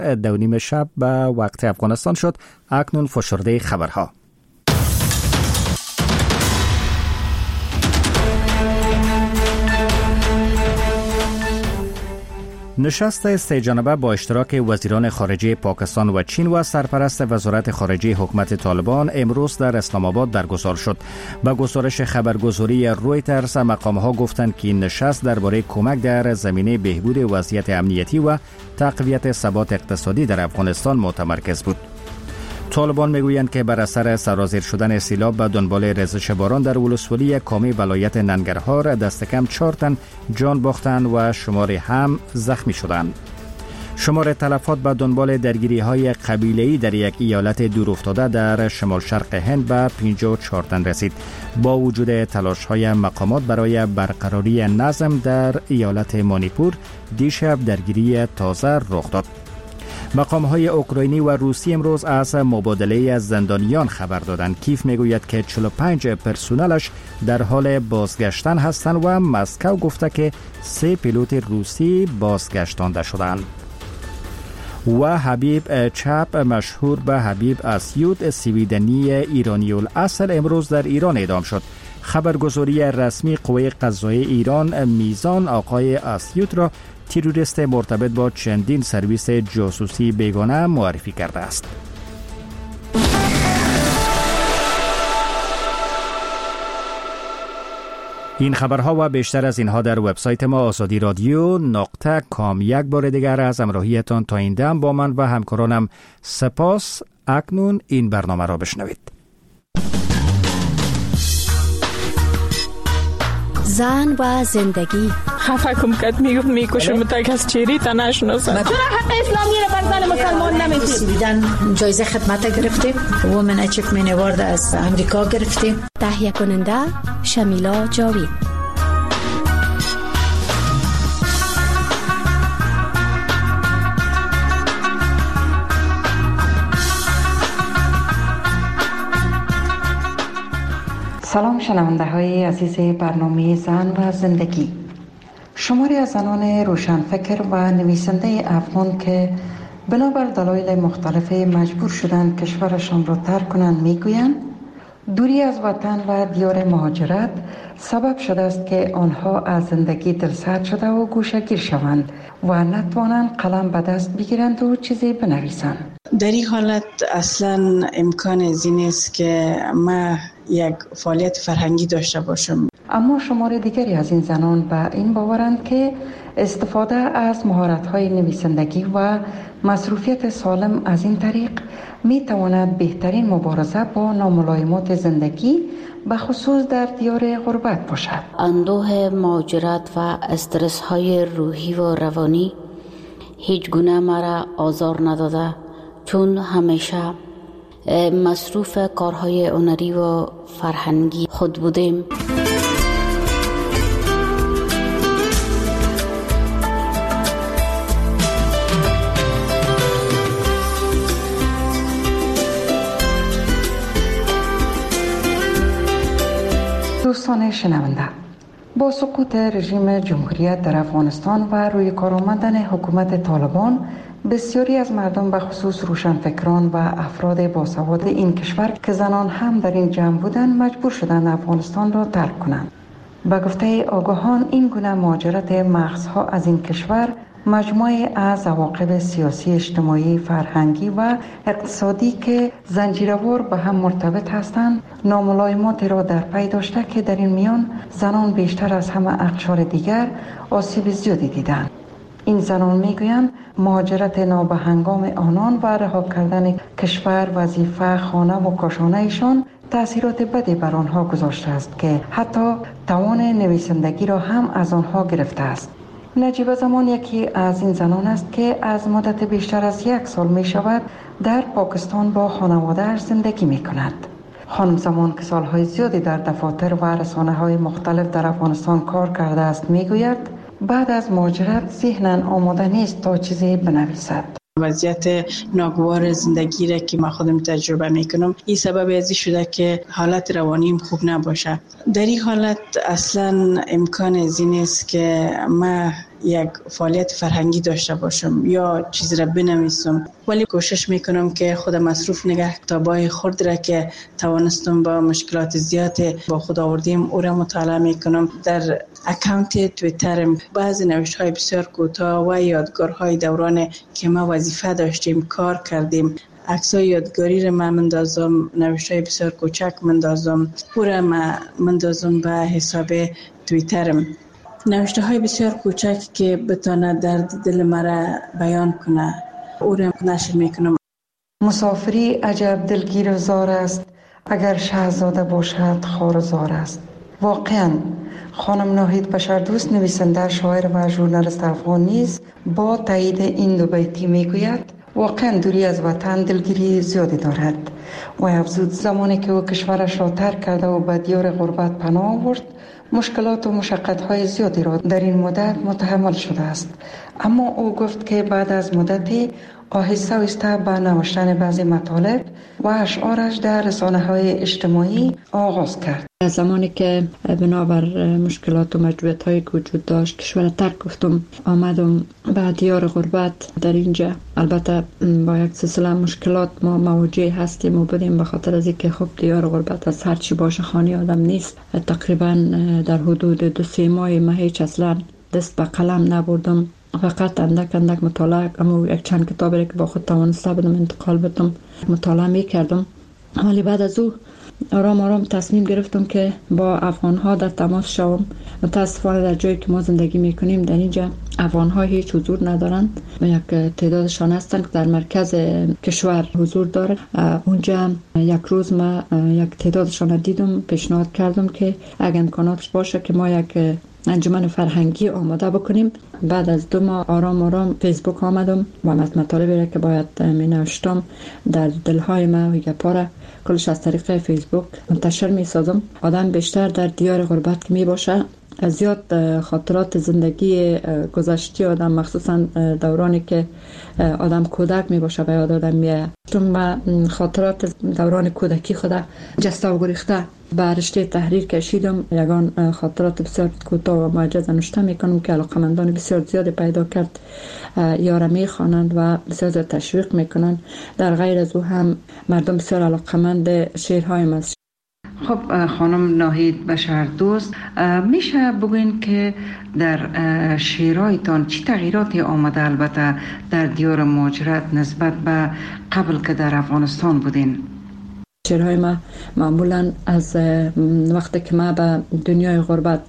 2:30 شب به وقت افغانستان شد. اکنون فشرده خبرها. نشست 3 جانبه با اشتراک وزیران خارجه پاکستان و چین و سرپرست وزارت خارجه حکومت طالبان امروز در اسلام آباد برگزار شد. با گزارش خبرگزاری رویترز، مقام‌ها گفتند که این نشست درباره کمک در زمینه بهبود وضعیت امنیتی و تقویت ثبات اقتصادی در افغانستان متمرکز بود. طالبان میگویند که بر اثر سرازیر شدن سیلاب به دنبال ریزش باران در ولسوالی کامی ولایت ننگرهار دست کم 4 تن جان باختند و شماری هم زخمی شدند. شمار تلفات به دنبال درگیری‌های قبیله‌ای در یک ایالت دورافتاده در شمال شرق هند به 54 تن رسید. با وجود تلاش‌های مقامات برای برقراری نظم در ایالت مانیپور، دیشب درگیری تازه رخ داد. مقام‌های اوکراینی و روسی امروز از مبادله زندانیان خبر دادند. کیف میگوید که 45 پرسنلش در حال بازگشتن هستند و مسکو گفته که 3 پیلوت روسی بازگشتانده شدند. و حبیب چپ مشهور به حبیب اسیود سویدنی ایرانی الاصل امروز در ایران اعدام شد. خبرگزاری رسمی قوه قضاییه ایران میزان آقای اسیود را تروریست مرتبط با چندین سرویس جاسوسی بیگانه معرفی کرده است. این خبرها و بیشتر از اینها در وبسایت ما azadi.radio.com. یک بار دیگر از همراهیتان تا این دم با من و همکارانم سپاس. اکنون این برنامه را بشنوید. زن و زندگی. خفه کم کت میکشم تا کس چیری تا نشناسم. چرا حق اسلامی را بر زن مسلمان نمیدید؟ دیدن جایزه خدمت گرفتیم. وومن اچیومنت اوارد از امریکا گرفتیم. تهیه کننده شمیلا جاوید. سلام شنونده های عزیز برنامه زن و زندگی. شماری از زنان روشنفکر و نویسنده افغان که بنابر دلایل مختلف مجبور شدند کشورشان را ترک کنند میگویند دوری از وطن و دیار مهاجرت سبب شده است که آنها از زندگی دلسرد شده و گوشه‌گیر شوند و نتوانند قلم به دست بگیرند و چیزی بنویسند. در این حالت اصلا امکان از این است که ما یک فعالیت فرهنگی داشته باشم. اما شمار دیگری از این زنان به این باورند که استفاده از مهارت‌های نویسندگی و مصروفیت سالم از این طریق می تواند بهترین مبارزه با ناملایمات زندگی به خصوص در دیار غربت باشد. اندوه مهاجرت و استرس های روحی و روانی هیچ گونه مرا آزار نداده، چون همیشه مصروف کارهای هنری و فرهنگی خود بودیم. دوستان شنونده، با سقوط رژیم جمهوریت در افغانستان و روی کار آمدن حکومت طالبان، بسیاری از مردم به خصوص روشنفکران و افراد باسواد این کشور که زنان هم در این جمع بودند مجبور شدند افغانستان را ترک کنند. به گفته آگاهان این گونه مهاجرت مغزها از این کشور مجموعه از عواقب سیاسی، اجتماعی، فرهنگی و اقتصادی که زنجیروار به هم مرتبط هستند ناملایمات را در پی داشته که در این میان زنان بیشتر از همه اقشار دیگر آسیب زیادی دیدند. این زنان میگویند مهاجرت نابهنگام آنان و رها کردن کشور، وظیفه، خانه و کاشانه ایشان تأثیرات بدی بر آنها گذاشته است که حتی توان نویسندگی را هم از آنها گرفته است. نجیب زمان یکی از این زنان است که از مدت بیشتر از 1 سال می شود در پاکستان با خانواده‌اش زندگی می کند. خانم زمان که سالهای زیادی در دفاتر و رسانه‌های مختلف در افغانستان کار کرده است می گوید بعد از مهاجرت ذهناً آماده نیست تا چیزی بنویسد. وضعیت ناگوار زندگی را که ما خودم تجربه میکنم این سبب ازی شده که حالت روانیم خوب نباشه. در این حالت اصلا امکان از این است که ما یک فعالیت فرهنگی داشته باشم یا چیز را بنویسم، ولی کوشش میکنم که خود مصروف نگه کتابای خود را که توانستم با مشکلات زیاد با خود آوردیم او را مطالعه میکنم. در اکانت توییترم بعضی نوشتهای بسیار کوتاه و یادگارهای دوران که ما وظیفه داشتیم کار کردیم، عکسای یادگاری را من مندازم، نوشتهای بسیار کوچک مندازم، او را مندازم به حساب توییترم. نوشته های بسیار کوچک که بتونه درد دل مرا بیان کنه او را نشر میکنم. مسافری عجب دلگیر و زار است، اگر شهزاده باشد خوار و زار است. واقعا خانم ناهید بشردوست، نویسنده، شاعر و ژورنالیست افغان نیز با تایید این دو بیتی میگوید واقعا دوری از وطن دلگیری زیادی دارد و افزود زمانی که او کشورش را ترک کرده و به دیار غربت پناه آورد مشکلات و مشقت‌های زیادی را در این مدت متحمل شده است، اما او گفت که بعد از مدتی آهسته آهسته به نوشتن بعضی مطالب و اشعارش در رسانه‌های اجتماعی آغاز کرد. از زمانی که بنابر مشکلات و مجبوریت‌هایی که وجود داشت کشور ترک گفتم آمدم به دیار غربت. در اینجا البته با یک سلسله مشکلات ما مواجه هستیم و بودیم به خاطر از اینکه خب دیار غربت از هر چی باشه خانه آدم نیست. تقریبا در حدود 2-3 ماه ما هیچ اصلا دست به قلم نبردم، فقط اندک مطالعه، اما یک چند کتابی که با خود توانسته بودم انتقال بدم مطالعه میکردم. ولی بعد از او آرام تصمیم گرفتم که با افغان‌ها در تماس شوم. متاسفانه در جایی که ما زندگی میکنیم در اینجا افغان‌ها هیچ حضور ندارند و یک تعدادشان هستند که در مرکز کشور حضور دارند. اونجا یک روز ما یک تعدادشان دیدم، پیشنهاد کردم که اگر امکاناتش باشه که ما یک انجمن فرهنگی آماده بکنیم. بعد از 2 ماه آرام فیسبوک آمدم و از مطالبی را که باید می نوشتم در دلهای ما و گپا را کلش از طریق فیسبوک منتشر می سازم. آدم بیشتر در دیار غربت که می باشه زیاد خاطرات زندگی گذشته آدم، مخصوصا دورانی که آدم کودک می باشه و یاد آدم میاد. چون خاطرات دوران کودکی خدا جسته و گریخته به رشته تحریر کشیدم. یگان خاطرات بسیار کوتاه و معجز نوشته میکنم که علاقمندان بسیار زیاد پیدا کرد، یارا میخوانند و بسیار زیاد تشویق میکنند. در غیر از او هم مردم بسیار علاقمند شعرهای من. خب خانم ناهید بشردوست، میشه بگوین که در شعرهایتان چی تغییراتی آمده البته در دیار مهاجرت نسبت به قبل که در افغانستان بودین؟ شعرهای ما معمولا از وقتی که ما به دنیای غربت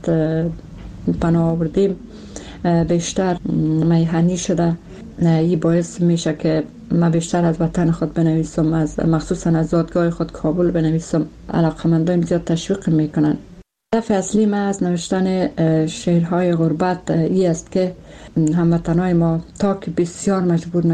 پناه آوردیم بیشتر میهنی شده. این باعث میشه که ما بیشتر از وطن خود بنویسم، از مخصوصا از زادگاه خود کابل بنویسم. علاقمندان زیاد تشویق میکنن. هدف اصلی ما از نوشتن شعرهای غربت این است که هموطنای ما تا که بسیار مجبور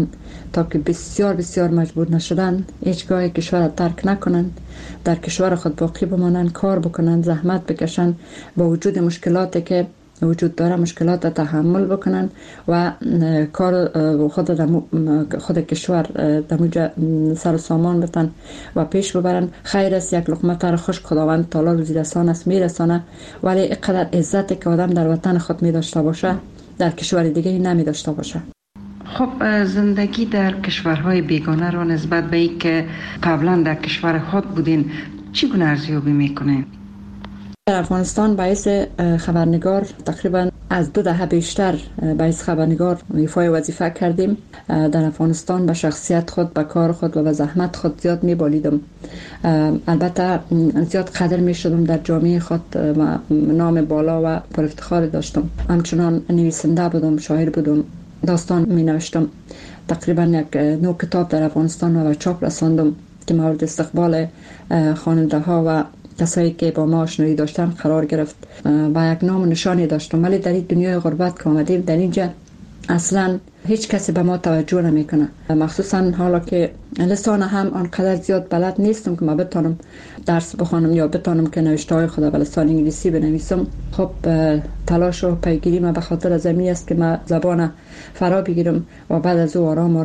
نشدن هیچگاه کشور ترک نکنند، در کشور خود باقی بمانند، کار بکنند، زحمت بکشند، با وجود مشکلاتی که وجود داره مشکلات تحمل بکنن و کار خود کشور دموجه سر و سامان بتن و پیش ببرن. خیر است یک لقمه تر خوش خداوند تعالی روزی رسان است میرسانه، ولی اینقدر عزتی که آدم در وطن خود می داشته باشه در کشور دیگه نمی داشته باشه. خب زندگی در کشورهای بیگانه رو نسبت به این که قبلا در کشور خود بودین چگونه ارزیابی میکنین؟ در افغانستان باعث خبرنگار تقریبا از 2 دهه بیشتر باعث خبرنگار ایفای وظیفه کردیم. در افغانستان به شخصیت خود، به کار خود و به زحمت خود زیاد می‌بالیدم. البته زیاد قدر می‌شدم در جامعه خود و نام بالا و پر افتخار داشتم. همچنان نویسنده بودم، شاعر بودم، داستان می‌نوشتم. تقریبا 9 کتاب در افغانستان و به چاپ رساندم که مورد استقبال خواننده‌ها و کسایی که با ما آشنایی داشتن قرار گرفت و یک نام و نشانی داشتم. ولی در این دنیای غربت که آمدیم در اینجا اصلا هیچ کسی به ما توجه نمیکنه، مخصوصا حالا که لسان هم آنقدر زیاد بلد نیستم که ما بتونم درس بخوانم یا بتونم که نوشته های خود به لسان انگلیسی بنویسم. خب تلاش و پیگیری ما به خاطر از این است که ما زبان فرا بگیرم و بعد از او آرام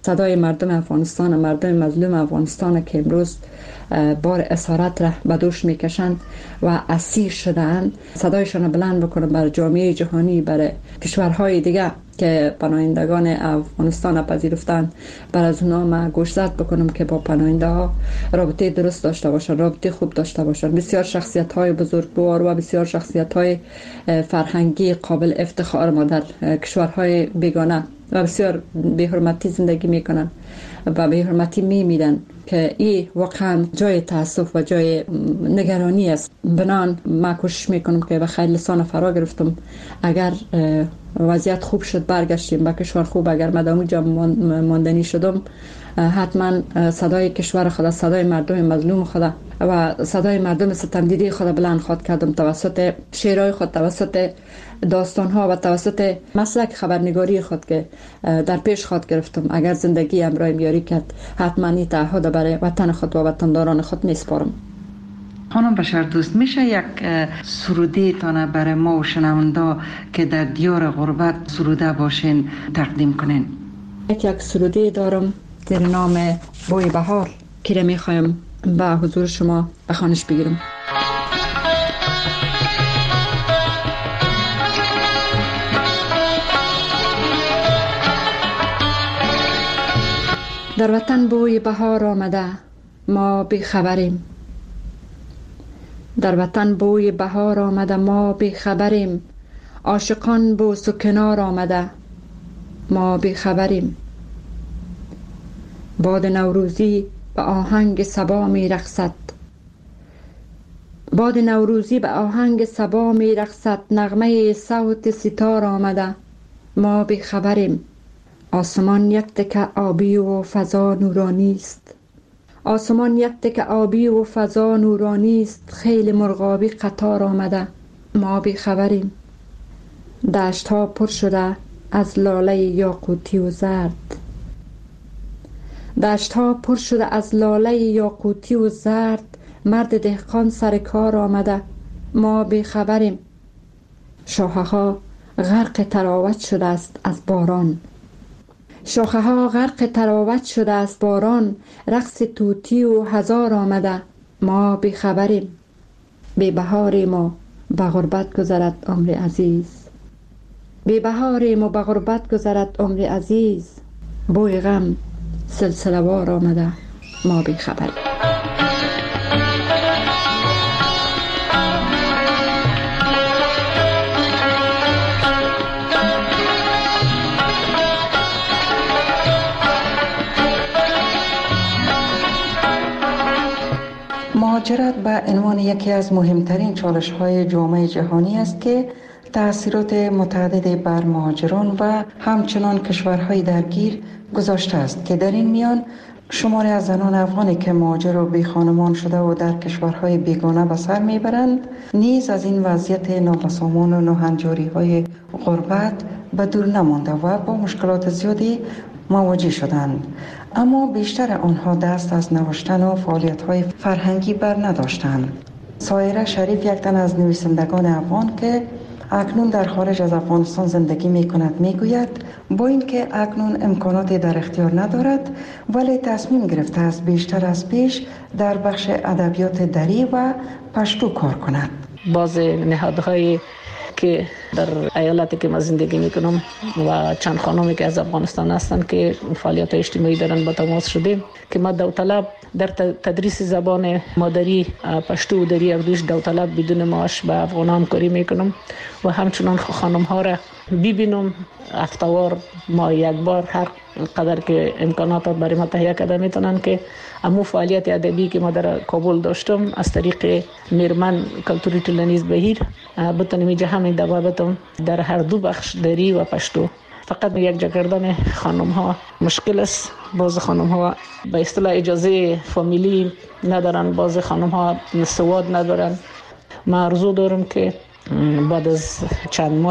صدای مردم افغانستان، مردم مظلوم افغانستان که امروز بار اسارت را به دوش میکشند و اسیر شده‌اند، صدایشان بلند بکنم بر جامعه جهانی، بر کشورهای دیگه که پناهندگان افغانستان پذیرفتند، بر از اونا ما گوشزد بکنم که با پناهنده ها رابطه درست داشته باشند، رابطه خوب داشته باشند. بسیار شخصیت های بزرگوار و بسیار شخصیت های فرهنگی قابل افتخار ما در کشورهای بیگانه و بسیار به حرمتی زندگی میکنن و به حرمتی میمیرن که این واقعا جای تاسف و جای نگرانی است. بنان ما کوشش میکنم که به خیر لسان فرا گرفتم اگر وضعیت خوب شد برگشتیم به کشور خوب، اگر مدام جا ماندنی شدم حتما صدای کشور خدا، صدای مردم مظلوم خدا و صدای مردم ستمدیده خدا بلند خواد کردم توسط شعرهای خود، توسط داستانها و توسط مسلک خبرنگاری خود که در پیش خود گرفتم. اگر زندگی امرای میاری کرد حتما این تعهد برای وطن خود و وطنداران خود نیسپارم. خانم بشر دوست، میشه یک سروده تانه برای ما و شنونده که در دیار غربت سروده باشین تقدیم کنین؟ یک سروده دارم در نام بوی بهار که را میخوایم به حضور شما به خوانش بگیرم. در وطن بوی بهار آمده ما بی خبریم، در وطن بوی بهار آمده ما بی خبریم، عاشقان بوس و کنار آمده ما بی خبریم. باد نوروزی به آهنگ صبا می رقصد، باد نوروزی به آهنگ صبا می رقصد، نغمه صوت ستار آمده ما بی خبریم. آسمان یک تکه آبی و فضا نورانی است، آسمان یک تکه آبی و فضا نورانی است، خیل مرغابی قطار آمده ما بی خبریم. دشت ها پر شده از لاله یاقوتی و زرد، دشت ها پر شده از لاله یاقوتی و زرد، مرد دهقان سر کار آمده ما بی خبریم. شاخه ها غرق تراوت شده است از باران، شاخه ها غرق تراوت شده است باران، رقص توتی و هزار آمده ما بی خبریم. بی بهاریم و به غربت گذرد عمر عزیز، بی بهاریم و به غربت گذرد عمر عزیز، بوی غم سلسله وار آمده ما بی خبریم. مهاجرت به عنوان یکی از مهمترین چالش‌های جامعه جهانی است که تأثیرات متعددی بر مهاجران و همچنان کشورهای درگیر گذاشته است که در این میان شماری از زنان افغانی که مهاجر و بی خانمان شده و در کشورهای بیگانه به سر میبرند نیز از این وضعیت نابسامان و ناهنجاری‌های غربت به دور نمانده و با مشکلات زیادی مواجه شدند، اما بیشتر آنها دست از نوشتن و فعالیت‌های فرهنگی بر نداشتند. سایره شریف یک تن از نویسندگان افغان که اکنون در خارج از افغانستان زندگی می کند می گوید با اینکه اکنون امکاناتی در اختیار ندارد ولی تصمیم گرفته است بیشتر از پیش در بخش ادبیات دری و پشتو کار کند. باز نهادهای که در ایالتی که ما زندگی میکنم و چند خانمی که از افغانستان هستند که فعالیت اجتماعی دارن با تماس شدیم که ما داوطلب در تدریس زبان مادری پشتو و دری اردوش داوطلب بدون معاش به افغانان کاری میکنم و همچنان خانم ها را ببینم هفته‌وار ما یک بار هر قدر که امکانات برای ما تهیه کرده میتونن که امو فعالیت ادبی که ما در کابل داشتم از طریق میرمن کلتوری تولنیز بهیر بتونیم اینجا همین دوابطم در هر دو بخش دری و پشتو. فقط یک جا کردن خانم ها مشکل است. بعض خانم ها به اصطلاح اجازه فامیلی ندارن، بعض خانم ها سواد ندارن. ما آرزو دارم که بعد از چند ماه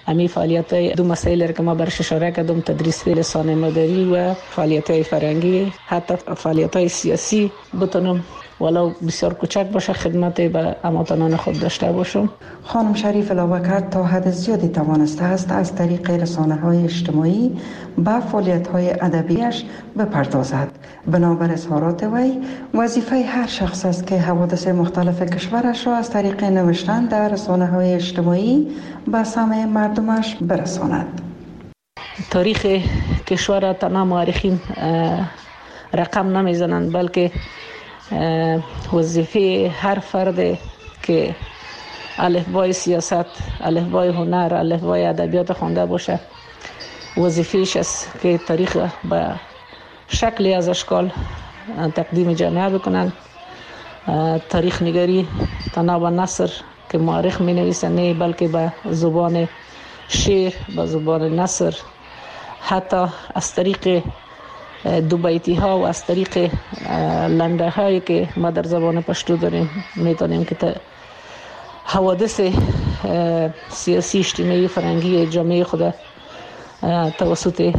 امی فعالیت‌های دو مسائل که ما برش اشاره کردم، تدریس لسان مادری و فعالیت‌های فرهنگی، حتی فعالیت‌های سیاسی بتونم ولو بسیار کوچک باشه خدمت به هموطنان خود داشته باشم. خانم شریف علاوه کرد تا حد زیادی توانسته است از طریق رسانه‌های اجتماعی به فعالیت‌های ادبیش بپردازد. بنابر اظهارات وی وظیفه هر شخص است که حوادث مختلف کشورش را از طریق نوشتن در رسانه‌های اجتماعی به سمع مردمش برساند. تاریخ کشور تنها مورخین رقم نمیزنند، بلکه وظیفه هر فرد که الفبای سیاست، الفبای هنر، الفبای ادبیات خوانده باشه، وظیفه‌اش است که تاریخ به شکلی از اشکال تقدیم جامعه بکنند. تاریخ نگاری تنها به نثر که مورخ می نویسه نه، بلکه به زبان شعر، به زبان نثر، حتی از طریق دو بیتی ها و از طریق لنده هایی که ما در زبان پشتو داریم میتونیم که حوادث سیاسی، اجتماعی، فرهنگی جامعه خود توسط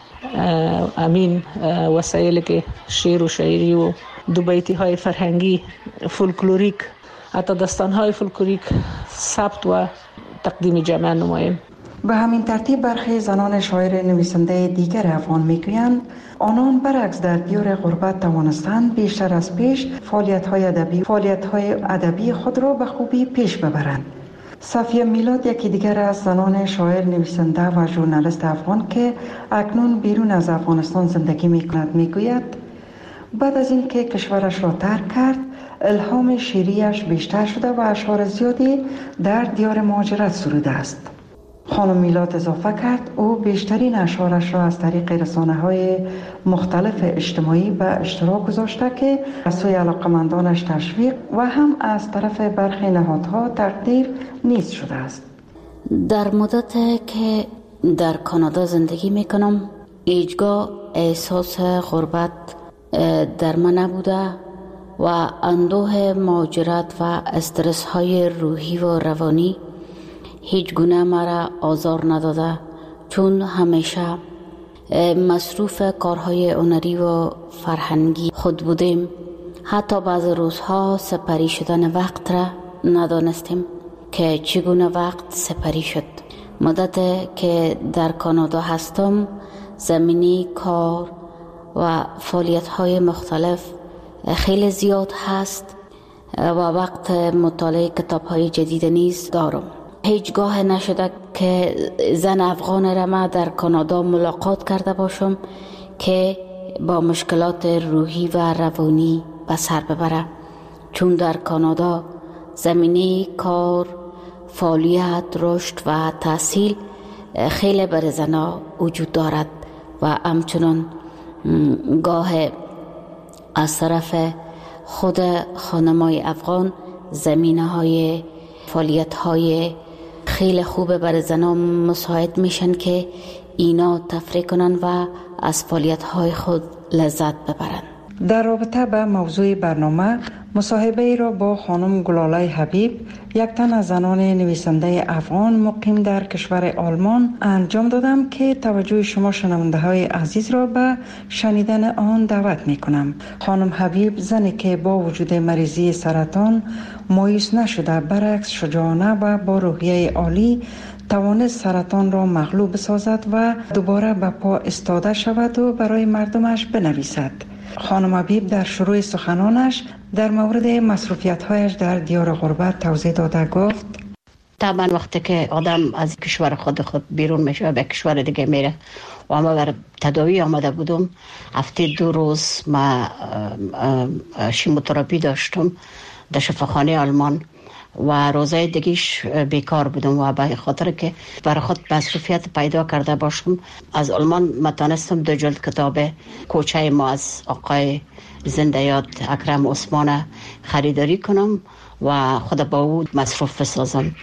امین وسایل که شعر و شاعری و دو بیتی های فرهنگی، فولکلوریک، حتی داستان های فولکلوریک ثبت و تقدیم جامعه نماییم. به همین ترتیب برخی زنان شاعر نویسنده دیگر افغان میگویند آنان برعکس در دیار غربت توانستند بیشتر از پیش فعالیت‌های ادبی خود را به خوبی پیش ببرند. صفیه میلاد یکی دیگر از زنان شاعر نویسنده و ژورنالیست افغان که اکنون بیرون از افغانستان زندگی میکند میگوید بعد از اینکه کشورش را ترک کرد الهام شعریش بیشتر شده و اشعار زیادی در دیار مهاجرت سروده است. خانم میلاد اضافه کرد او بیشترین اشعارش را از طریق رسانه‌های مختلف اجتماعی به اشتراک گذاشته که از سوی علاقمندانش تشویق و هم از طرف برخی نهادها تقدیر نیز شده است. در مدت که در کانادا زندگی میکنم هیچگاه احساس غربت در من نبوده و اندوه مهاجرت و استرس های روحی و روانی هیچ گونه مرا آزار نداده، چون همیشه مصروف کارهای هنری و فرهنگی خود بودیم. حتی بعض روزها سپری شدن وقت را ندانستیم که چگونه وقت سپری شد. مدت که در کانادا هستم زمینی کار و فعالیت‌های مختلف خیلی زیاد هست و وقت مطالعه کتاب‌های جدید نیز دارم. هیچگاه نشده که زن افغان را ما در کانادا ملاقات کرده باشم که با مشکلات روحی و روانی به سر ببره، چون در کانادا زمینه کار، فعالیت، رشد و تحصیل خیلی بر زنها وجود دارد و همچنان گاه از طرف خود خانمای افغان زمینه‌های فعالیت‌های خیلی خوبه برای زنها مساعد میشن که اینا تفریح کنن و از فعالیت‌های خود لذت ببرن. در رابطه با موضوع برنامه مصاحبه ای را با خانم گلاله حبیب، یک تن از زنان نویسنده افغان مقیم در کشور آلمان انجام دادم که توجه شما شنونده های عزیز را به شنیدن آن دعوت می کنم. خانم حبیب زنی که با وجود مریضی سرطان مایوس نشده، برعکس شجاعانه و با روحیه عالی توانست سرطان را مغلوب سازد و دوباره به پا ایستاده شود و برای مردمش بنویسد. خانم حبیب در شروع سخنانش در مورد مصروفیت‌هایش در دیار غربت توضیح داده گفت: طبعا وقتی که آدم از کشور خود بیرون میشه به کشور دیگه میره و ما بر تداوی آمده بودم، هفته 2 روز ما شیموتراپی داشتم در شفاخانه آلمان و روزای دیگیش بیکار بودم و به خاطر که برای خود مصروفیت پیدا کرده باشم از آلمان متانستم 2 جلد کتاب کوچه ما از آقای زنده یاد اکرم عثمان خریداری کنم و خود با او مصروف بسازم.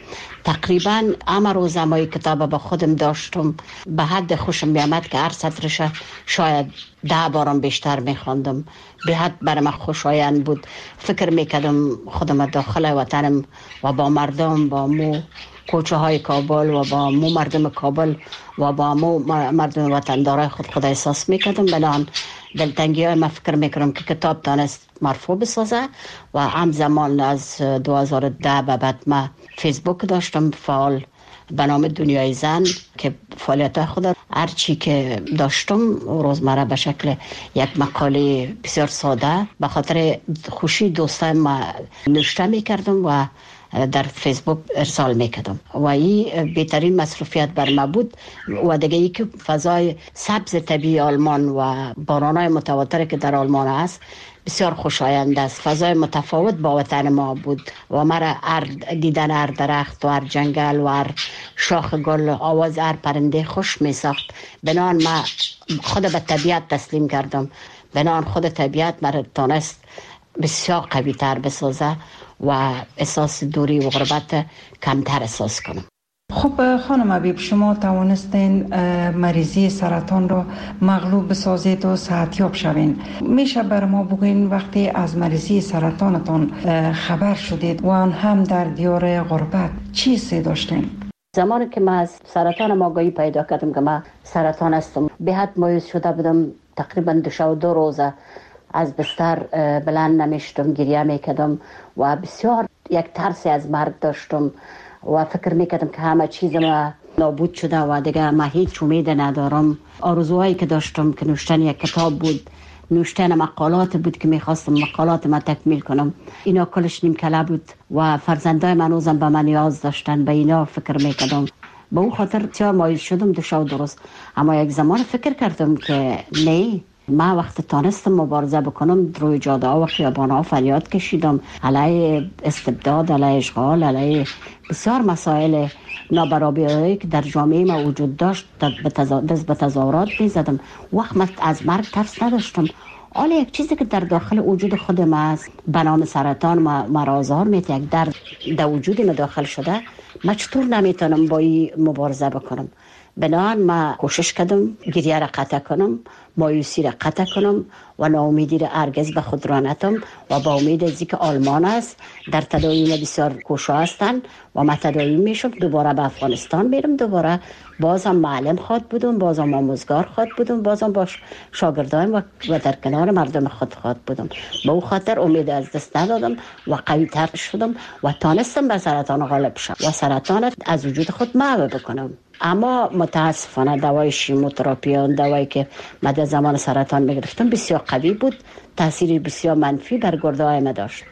تقریبا همه روز ما کتاب با خودم داشتم، به حد خوشم میامد که هر سطرش شاید 10 بارم بیشتر میخواندم. به حد برام خوشایند بود. فکر میکردم خودم داخل وطنم و با مردم، با مو کوچه های کابل و با مو مردم کابل و با مو مردم وطندارای خود احساس میکردم. بنان دلتنگی های ما فکر میکنم که کتاب تانست مرفوع بسازه. و همزمان از 2010 به بعد ما فیسبوک داشتم فعال به نام دنیای زن که فعالیت خود هر چی که داشتم روزمره به شکل یک مقاله بسیار ساده به خاطر خوشی دوستان ما نوشته میکردم و در فیسبوک ارسال میکردم و این بهترین مصروفیت بر ما بود. و دیگه ای که فضای سبز طبیعی آلمان و بارانای متواتر که در آلمان است بسیار خوشایند است. فضای متفاوت با وطن ما بود و مرا دیدن هر درخت و هر جنگل و هر شاخ گل، آواز هر پرنده خوش می ساخت. بنان ما خود به طبیعت تسلیم کردم. بنان خود طبیعت مرا تانست بسیار قوی تر بسازه و احساس دوری و غربت کمتر احساس کنم. خب خانم حبیب، شما توانستین مریضی سرطان را مغلوب بسازید و صحتیاب شوین. میشه بر ما بگوین وقتی از مریضی سرطانتان خبر شدید و آن هم در دیار غربت چی حسی داشتین؟ زمانی که من از سرطان آگاهی پیدا کردم که من سرطان هستم، به حد مایوس شده بودم. تقریبا 2 روزه از بستر بلند نمیشتم، گریه میکردم و بسیار یک ترسی از مرگ داشتم و فکر میکردم که همه چیز ما نابود شده و دیگه ما هیچ امید ندارم. آرزوهایی که داشتم که نوشتن یک کتاب بود، نوشتن مقالات بود که میخواستم مقالات ما تکمیل کنم، اینا کلش نیمکله بود و فرزندای من روزم به من نیاز داشتن. به اینا فکر میکردم. به اون خاطر بسیار مایوس شدم 2 روز. اما یک زمان فکر کردم که نه، ما وقت تانستم مبارزه بکنم روی جاده ها و خیابان ها فریاد کشیدم علیه استبداد، علیه اشغال، علیه بسیار مسائل نابرابری که در جامعه ما وجود داشت. دست به تظاهرات میزدم. وقت من از مرگ ترس نداشتم. حالا یک چیزی که در داخل وجود خود ما است به نام سرطان ما را آزار میده، یک درد در وجود ما داخل شده، ما چطور نمیتونم با این مبارزه بکنم؟ بنابراین ما کوشش کردم گریه را قطع کنم، مایوسی را قطع کنم و ناامیدی را هرگز به خود را ندم و با امید از اینکه آلمان است در تداوی بسیار کوشا هستند و ما تداوی میشم. دوباره به افغانستان میرم، دوباره بازم معلم خواد بودم، بازم آموزگار خواد بودم، بازم با شاگردایم و در کنار مردم خود خواد بودم. به اون خاطر امید از دست ندادم و قوی تر شدم و تانستم به سرطان غالب شم و سرطان از وجود خود محو بکنم. اما متاسفانه دوای شیموتراپی، دوایی که من در زمان سرطان میگرفتم بسیار قوی بود، تاثیر بسیار منفی بر گرده های ما داشت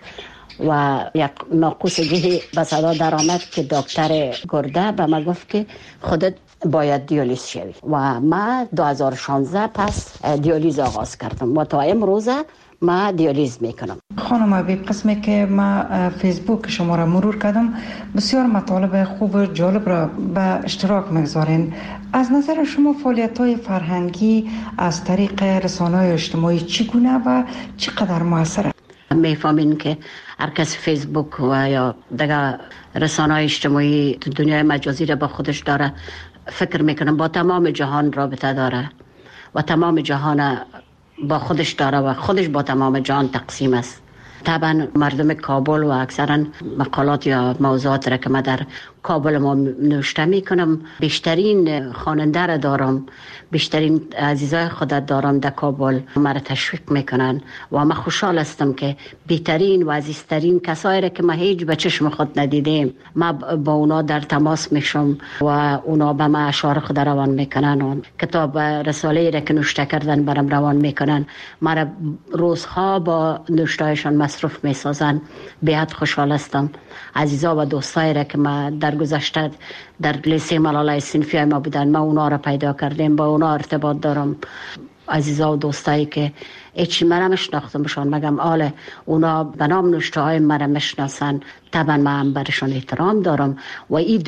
و یک ناقوسگی به صدا در آمد که دکتر گرده به من گفت که خودت باید دیالیز شوی و ما 2016 پس دیالیز آغاز کردم و تا امروز ما دیالیز میکنم. خانم حبیب، قسمی که ما فیسبوک شما را مرور کردم بسیار مطالب خوب و جالب را به اشتراک میگذارین. از نظر شما فعالیت‌های فرهنگی از طریق رسانه‌های اجتماعی چگونه و چقدر موثره؟ میفهمین که هر کس فیسبوک و یا دیگه رسانه‌های اجتماعی دنیای مجازی را با خودش داره، فکر میکنم با تمام جهان رابطه داره و تمام جهان با خودش داره و خودش با تمام جهان تقسیم است. طبعا مردم کابل و اکثرا مقالات یا موضوعات را که من در کابل ما نوشته میکنم، بیشترین خواننده را دارم، بیشترین عزیزای خودت دارم در کابل، مرا تشویق میکنن و من خوشحال هستم که بهترین و عزیزترین کسایی را که ما هیچ به چشم خود ندیدیم ما با اونا در تماس میشم و اونا به ما اشعار خود روان میکنن و کتاب رساله را که نوشته کردن برام روان میکنن. مرا روزها با نوشتهایشان مصروف میسازن. بیاد خوشحال هستم. عزیزا و دوستایی را که ما در گذشته در لیسه ملالای صنفی ما بودن، ما اونا را پیدا کردیم، با اونا ارتباط دارم. عزیزا و دوستایی که هیچی مرا مشناختمشان مگم آله اونا به نام نوشته های مرا مشناسن، طبعا من هم برشان احترام دارم و این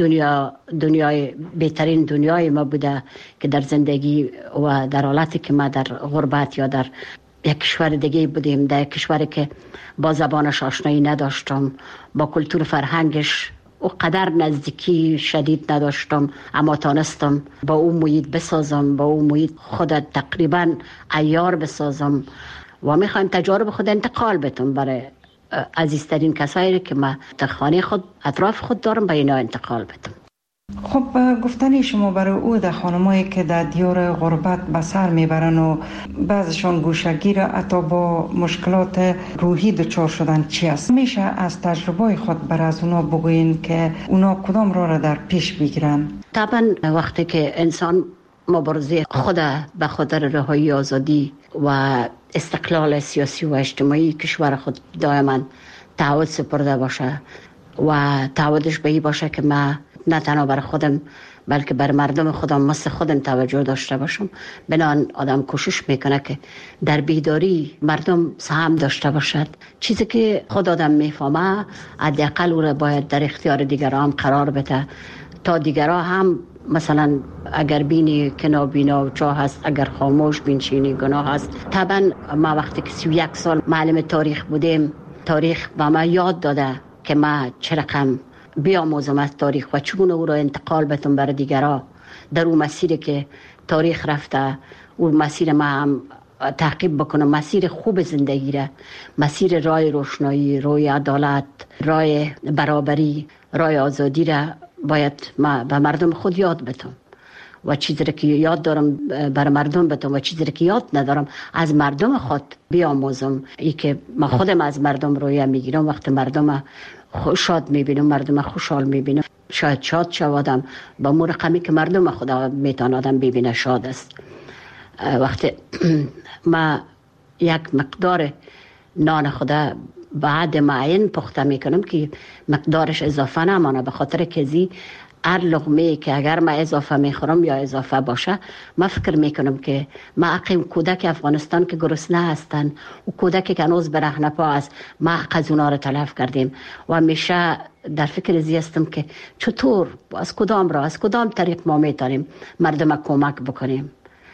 دنیای بهترین دنیای ما بوده که در زندگی و در حالتی که ما در غربت یا در یک کشور دیگه بودیم، در یک کشوری که با زبانش آشنایی نداشتم، با کلتور فرهنگش او قدر نزدیکی شدید نداشتم، اما تانستم با او محیط بسازم، با او محیط خود تقریبا عیار بسازم و میخوایم تجارب خود انتقال بتم برای عزیزترین کسایی که ما در خانه خود اطراف خود دارم به اینا انتقال بدم. خب گفتن شما برای او در خانمایی که در دیار غربت به سر میبرن و بعضشان گوشگیر حتی با مشکلات روحی دچار شدن چی است؟ میشه از تجربه خود بر از اونا بگوین که اونا کدام را در پیش بگیرن؟ طبعا وقتی که انسان مبارزه خود به خاطر رهایی آزادی و استقلال سیاسی و اجتماعی کشور خود دائما تعهد سپرده باشه و تعهدش به این باشه که ما نه تنها برای خودم بلکه برای مردم خودم مثل خودم توجه داشته باشم، بنان آدم کوشش میکنه که در بیداری مردم سهم داشته باشد. چیزی که خود آدم میفهمه حداقل او را باید در اختیار دیگران قرار بده تا دیگران هم مثلا اگر بینی که نابینا چاه هست، اگر خاموش بینشینی گناه هست. طبعا ما وقتی که 31 سال معلم تاریخ بودیم، تاریخ به ما یاد داده که ما چه رقم بیاموزم از تاریخ و چگونه او را انتقال بدم برای دیگران در اون مسیری که تاریخ رفته، اون مسیر ما هم تعقیب بکنم، مسیر خوب زندگی را، مسیر راه روشنایی، راه عدالت، راه برابری، راه آزادی را باید ما به مردم خود یاد بدم و چیزی که یاد دارم برای مردم بدم و چیزی که یاد ندارم از مردم خود بیاموزم. ای که ما خودم از مردم رویه میگیرم، وقتی مردم شاد میبینم، مردم خوشحال میبینم، شاید شاد شوادم با مو رقمی که مردم خدا میتونه آدم ببینه شاد است. وقتی ما یک مقدار نان خدا بعد معین پخته میکنم که مقدارش اضافه نمانه، به خاطر که هر لقمه که اگر ما اضافه میخورم یا اضافه باشه، ما فکر میکنم که ما اقیم کودک افغانستان که گرسنه هستن و کودک که هنوز برهنه پا است، ما حق اونا رو تلف کردیم و همیشه در فکر هستم که چطور از کدام راه، از کدام طریق ما میتونیم مردم کمک بکنیم،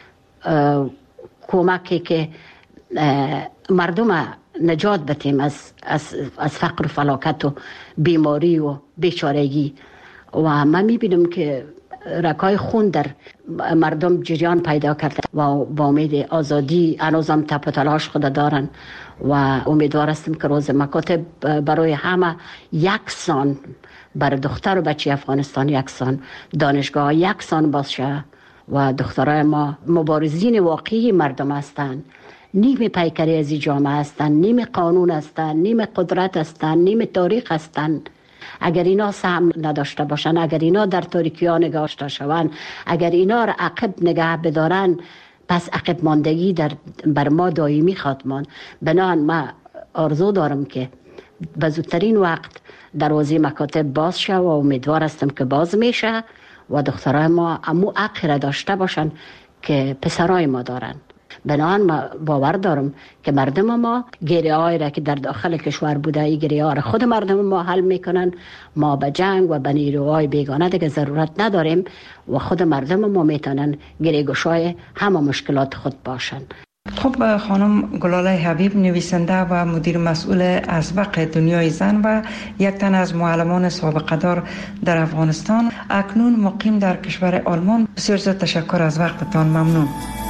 کمکی که مردم نجات بدیم از فقر و فلاکت و بیماری و بیچارگی. و من میبینم که رکای خون در مردم جریان پیدا کرده و با امید آزادی هنوزم تپ و تلاش خود دارن و امیدوار هستم که روز مکاتب برای همه یکسان، برای دختر و بچه افغانستان یکسان، دانشگاه یکسان باشه و دخترای ما مبارزین واقعی مردم هستند، نیم پیکری از جامعه هستند، نیم قانون هستند، نیم قدرت هستند، نیم تاریخ هستند. اگر اینا سهم نداشته باشن، اگر اینا در تاریکی ها نگاشته شوند، اگر اینا را عقب نگه بدارن، پس عقب ماندگی بر ما دائمی خواهد ماند. بنابراین ما آرزو دارم که به زودترین وقت دروازه مکاتب باز شه و امیدوار هستم که باز میشه و دخترای ما امو حق را داشته باشن که پسرای ما دارن. بنابراین ما باور دارم که مردم ما گریه های را که در داخل کشور بوده، این گریه ها را خود مردم ما حل میکنن. ما به جنگ و به نیروهای بیگانه دیگه ضرورت نداریم و خود مردم ما میتونن گریه گشای همه مشکلات خود باشن. خب خانم گلاله حبیب، نویسنده و مدیر مسئول اسبق دنیای زن و یک تن از معلمان سابقه دار در افغانستان، اکنون مقیم در کشور آلمان، بسیار زیاد تشکر از وقتتان. ممنون.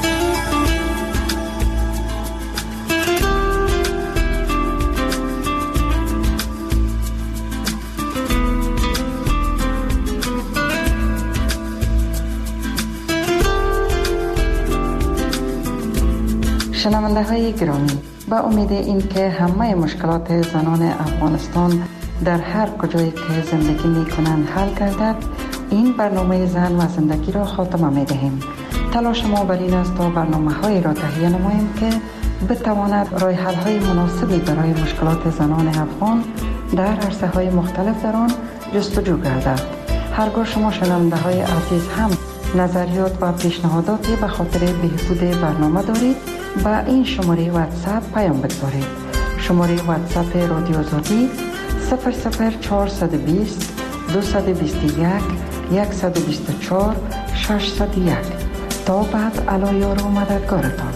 شنونده های گرامی، با امید این که همه مشکلات زنان افغانستان در هر کجایی که زندگی می کنند حل گردد، این برنامه زن و زندگی را خاتمه می دهیم. تلاش ما بر این است تا برنامه های را تهیه نماییم که بتواند راه حل های مناسبی برای مشکلات زنان افغان در عرصه های مختلف در آن جستجو گردد. هرگاه شما شنونده های عزیز هم نظریات و پیشنهاداتی به خاطر بهبود برنامه دارید، با این شماره واتساپ پیام بگذارید. شماره واتساپ رادیو آزادی 00420 221 124 601. تا بعد، علایار و مددگارتان.